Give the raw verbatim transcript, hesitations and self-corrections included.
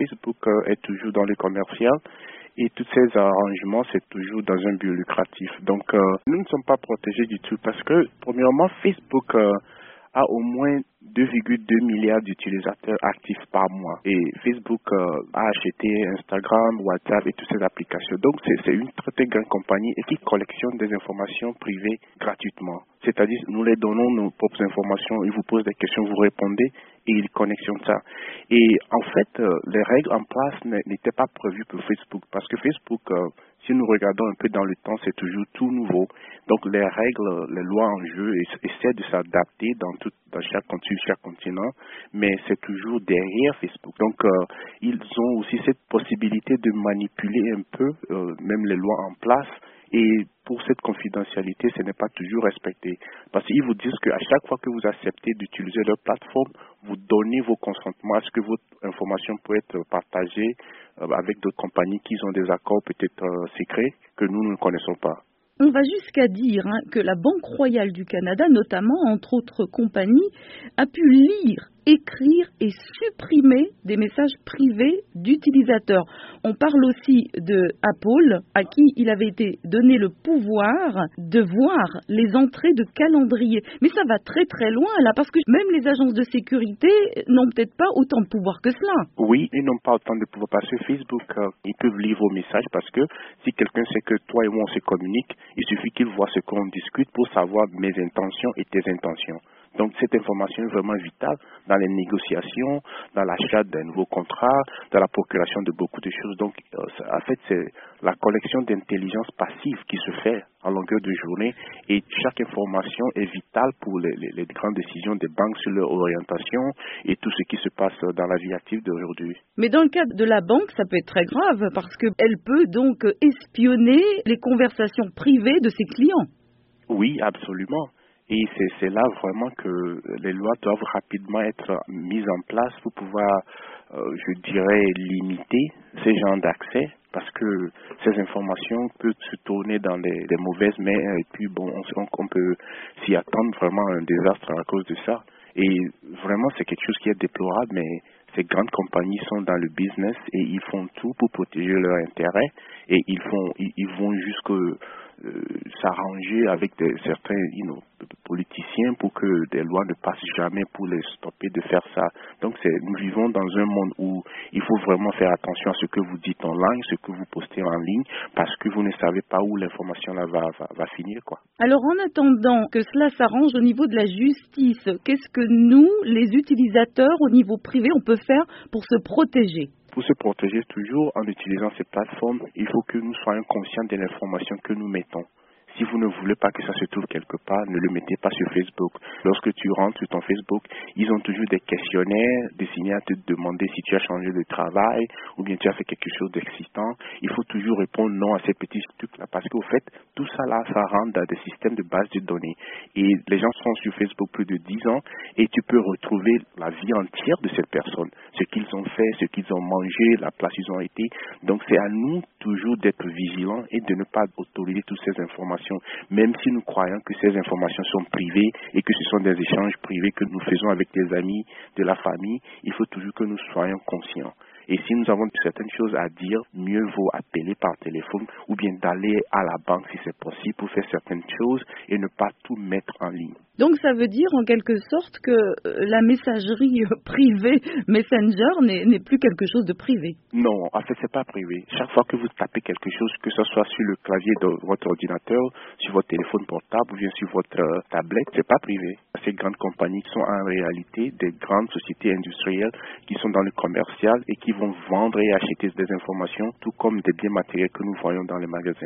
Facebook euh, est toujours dans le commercial. Et tous ces arrangements, c'est toujours dans un but lucratif. Donc, euh, nous ne sommes pas protégés du tout parce que, premièrement, Facebook euh, a au moins deux virgule deux milliards d'utilisateurs actifs par mois. Et Facebook euh, a acheté Instagram, WhatsApp et toutes ces applications. Donc, c'est, c'est une très, très grande compagnie et qui collectionne des informations privées gratuitement. C'est-à-dire, nous les donnons nos propres informations, ils vous posent des questions, vous répondez et ils connectionnent ça. Et en fait, euh, les règles en place n'étaient pas prévues pour Facebook parce que Facebook, euh, si nous regardons un peu dans le temps, c'est toujours tout nouveau. Donc, les règles, les lois en jeu essaient de s'adapter dans, tout, dans chaque continent, chaque continent, mais c'est toujours derrière Facebook. Donc, euh, ils ont aussi cette possibilité de manipuler un peu, euh, même les lois en place. Et pour cette confidentialité, ce n'est pas toujours respecté. Parce qu'ils vous disent qu'à chaque fois que vous acceptez d'utiliser leur plateforme, vous donnez vos consentements à ce que votre information peut être partagée avec d'autres compagnies qui ont des accords peut-être euh, secrets que nous ne connaissons pas. On va jusqu'à dire hein, que la Banque royale du Canada, notamment, entre autres compagnies, a pu lire, écrire et supprimer des messages privés d'utilisateurs. On parle aussi de Apple, à qui il avait été donné le pouvoir de voir les entrées de calendrier. Mais ça va très très loin là, parce que même les agences de sécurité n'ont peut-être pas autant de pouvoir que cela. Oui, ils n'ont pas autant de pouvoir parce que Facebook, euh, ils peuvent lire vos messages parce que si quelqu'un sait que toi et moi on se communique, il suffit qu'il voit ce qu'on discute pour savoir mes intentions et tes intentions. Donc, cette information est vraiment vitale dans les négociations, dans l'achat d'un nouveau contrat, dans la procuration de beaucoup de choses. Donc, euh, en fait, c'est la collection d'intelligence passive qui se fait en longueur de journée et chaque information est vitale pour les, les, les grandes décisions des banques sur leur orientation et tout ce qui se passe dans la vie active d'aujourd'hui. Mais dans le cas de la banque, ça peut être très grave parce qu'elle peut donc espionner les conversations privées de ses clients. Oui, absolument. Et c'est, c'est là vraiment que les lois doivent rapidement être mises en place pour pouvoir, euh, je dirais, limiter ces genres d'accès parce que ces informations peuvent se tourner dans des, des mauvaises mains et puis bon, on, on peut s'y attendre vraiment à un désastre à cause de ça. Et vraiment, c'est quelque chose qui est déplorable, mais ces grandes compagnies sont dans le business et ils font tout pour protéger leurs intérêts et ils font, ils, ils vont jusqu'au Euh, s'arranger avec des, certains you know, politiciens pour que des lois ne passent jamais pour les stopper de faire ça. Donc c'est, nous vivons dans un monde où il faut vraiment faire attention à ce que vous dites en ligne, ce que vous postez en ligne, parce que vous ne savez pas où l'information là va, va, va finir, quoi. Alors en attendant que cela s'arrange au niveau de la justice, qu'est-ce que nous, les utilisateurs au niveau privé, on peut faire pour se protéger ? Pour se protéger toujours en utilisant ces plateformes, il faut que nous soyons conscients de l'information que nous mettons. Si vous ne voulez pas que ça se trouve quelque part, ne le mettez pas sur Facebook. Lorsque tu rentres sur ton Facebook, ils ont toujours des questionnaires destinés à te demander si tu as changé de travail ou bien tu as fait quelque chose d'excitant. Il faut toujours répondre non à ces petits trucs-là parce qu'au fait, tout ça là, ça rentre dans des systèmes de base de données. Et les gens sont sur Facebook plus de dix ans et tu peux retrouver la vie entière de cette personne. Ce qu'ils ont fait, ce qu'ils ont mangé, la place où ils ont été. Donc c'est à nous toujours d'être vigilants et de ne pas autoriser toutes ces informations. Même si nous croyons que ces informations sont privées et que ce sont des échanges privés que nous faisons avec des amis, de la famille, il faut toujours que nous soyons conscients. Et si nous avons certaines choses à dire, mieux vaut appeler par téléphone ou bien d'aller à la banque si c'est possible pour faire certaines choses et ne pas tout mettre en ligne. Donc ça veut dire en quelque sorte que la messagerie privée Messenger n'est, n'est plus quelque chose de privé. Non, en fait c'est pas privé. Chaque fois que vous tapez quelque chose, que ce soit sur le clavier de votre ordinateur, sur votre téléphone portable ou bien sur votre euh, tablette, c'est pas privé. Ces grandes compagnies sont en réalité des grandes sociétés industrielles qui sont dans le commercial et qui vont vendre et acheter des informations, tout comme des biens matériels que nous voyons dans les magasins.